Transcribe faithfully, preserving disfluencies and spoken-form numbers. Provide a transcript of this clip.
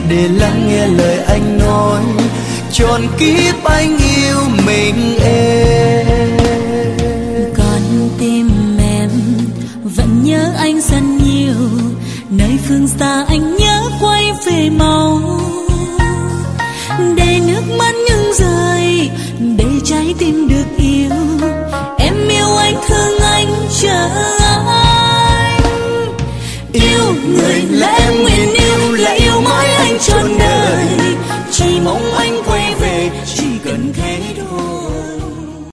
để lắng nghe lời anh nói, trọn kiếp anh yêu mình em. Con tim em vẫn nhớ anh rất nhiều, nơi phương xa anh nhớ quay về mau, để nước mắt ngừng rơi, để trái tim được yêu. Em yêu anh, thương anh, chờ